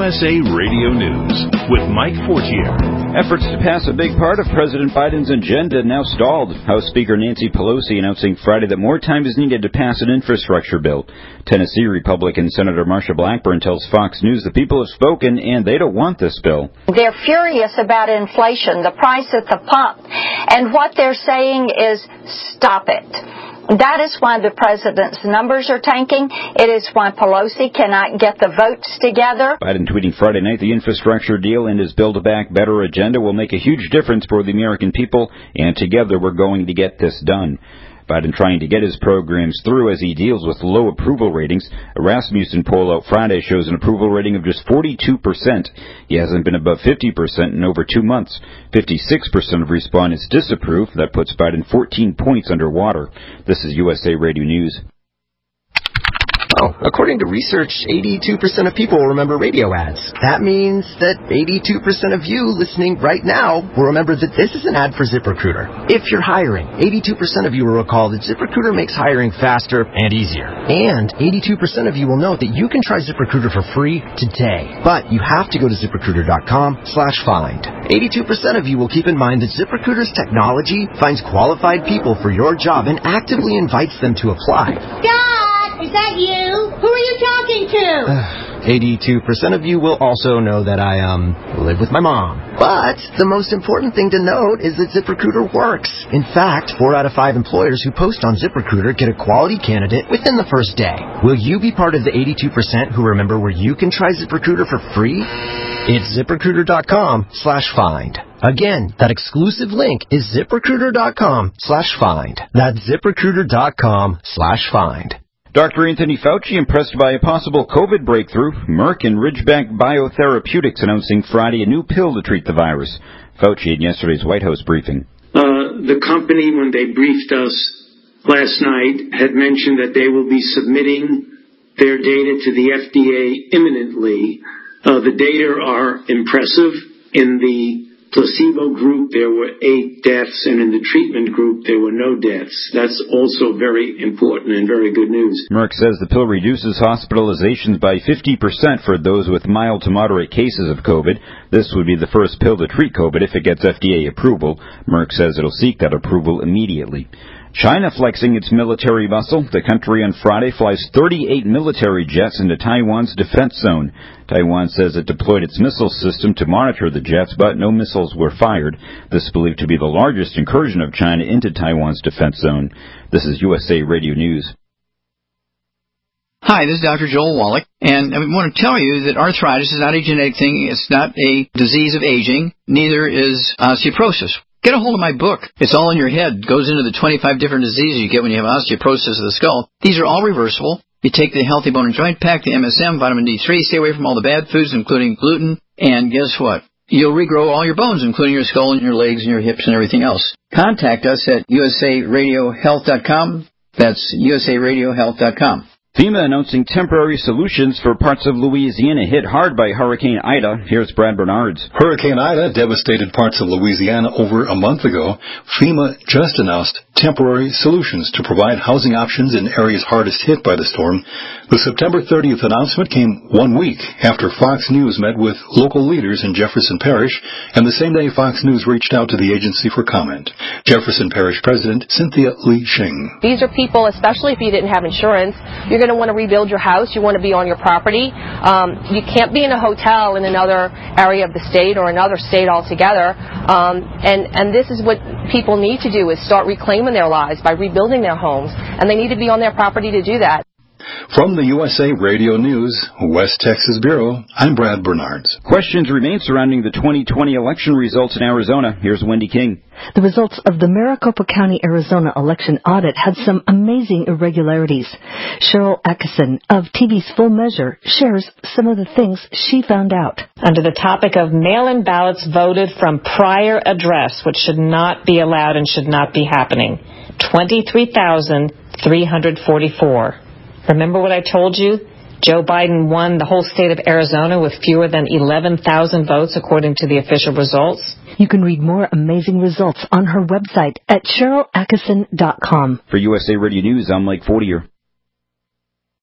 USA Radio News with Mike Fortier. Efforts to pass a big part of President Biden's agenda now stalled. House Speaker Nancy Pelosi announcing Friday that more time is needed to pass an infrastructure bill. Tennessee Republican Senator Marsha Blackburn tells Fox News the people have spoken and they don't want this bill. They're furious about inflation, the price at the pump, and what they're saying is stop it. That is why the president's numbers are tanking. It is why Pelosi cannot get the votes together. Biden tweeting Friday night, the infrastructure deal and his Build Back Better agenda will make a huge difference for the American people, and together we're going to get this done. Biden trying to get his programs through as he deals with low approval ratings. A Rasmussen poll out Friday shows an approval rating of just 42%. He hasn't been above 50% in over 2 months. 56% of respondents disapprove. That puts Biden 14 points underwater. This is USA Radio News. Oh, according to research, 82% of people will remember radio ads. That means that 82% of you listening right now will remember that this is an ad for ZipRecruiter. If you're hiring, 82% of you will recall that ZipRecruiter makes hiring faster and easier. And 82% of you will know that you can try ZipRecruiter for free today. But you have to go to ZipRecruiter.com/find. 82% of you will keep in mind that ZipRecruiter's technology finds qualified people for your job and actively invites them to apply. Is that you? Who are you talking to? 82% of you will also know that I, live with my mom. But the most important thing to note is that ZipRecruiter works. In fact, 4 out of 5 employers who post on ZipRecruiter get a quality candidate within the first day. Will you be part of the 82% who remember where you can try ZipRecruiter for free? It's ZipRecruiter.com/find. Again, that exclusive link is ZipRecruiter.com/find. That's ZipRecruiter.com/find. Dr. Anthony Fauci impressed by a possible COVID breakthrough. Merck and Ridgeback Biotherapeutics announcing Friday a new pill to treat the virus. Fauci in yesterday's White House briefing. The company, when they briefed us last night, had mentioned that they will be submitting their data to the FDA imminently. The data are impressive. In the placebo group, there were 8 deaths, and in the treatment group, there were no deaths. That's also very important and very good news. Merck says the pill reduces hospitalizations by 50% for those with mild to moderate cases of COVID. This would be the first pill to treat COVID if it gets FDA approval. Merck says it'll seek that approval immediately. China flexing its military muscle. The country on Friday flies 38 military jets into Taiwan's defense zone. Taiwan says it deployed its missile system to monitor the jets, but no missiles were fired. This is believed to be the largest incursion of China into Taiwan's defense zone. This is USA Radio News. Hi, this is Dr. Joel Wallach, and I want to tell you that arthritis is not a genetic thing. It's not a disease of aging. Neither is osteoporosis. Get a hold of my book. It's all in your head. It goes into the 25 different diseases you get when you have osteoporosis of the skull. These are all reversible. You take the Healthy Bone and Joint Pack, the MSM, vitamin D3, stay away from all the bad foods, including gluten, and guess what? You'll regrow all your bones, including your skull and your legs and your hips and everything else. Contact us at usaradiohealth.com. That's usaradiohealth.com. FEMA announcing temporary solutions for parts of Louisiana hit hard by Hurricane Ida. Here's Brad Bernards. Hurricane Ida devastated parts of Louisiana over a month ago. FEMA just announced temporary solutions to provide housing options in areas hardest hit by the storm. The September 30th announcement came 1 week after Fox News met with local leaders in Jefferson Parish, and the same day Fox News reached out to the agency for comment. Jefferson Parish President Cynthia Lee Shing. These are people, especially if you didn't have insurance, you're going to want to rebuild your house. You want to be on your property. You can't be in a hotel in another area of the state or another state altogether. And this is what people need to do, is start reclaiming their lives by rebuilding their homes. And they need to be on their property to do that. From the USA Radio News, West Texas Bureau, I'm Brad Bernards. Questions remain surrounding the 2020 election results in Arizona. Here's Wendy King. The results of the Maricopa County, Arizona election audit had some amazing irregularities. Cheryl Atkinson of TV's Full Measure shares some of the things she found out. Under the topic of mail-in ballots voted from prior address, which should not be allowed and should not be happening, 23,344. Remember what I told you? Joe Biden won the whole state of Arizona with fewer than 11,000 votes, according to the official results. You can read more amazing results on her website at CherylAtkinson.com. For USA Radio News, I'm Mike Fortier.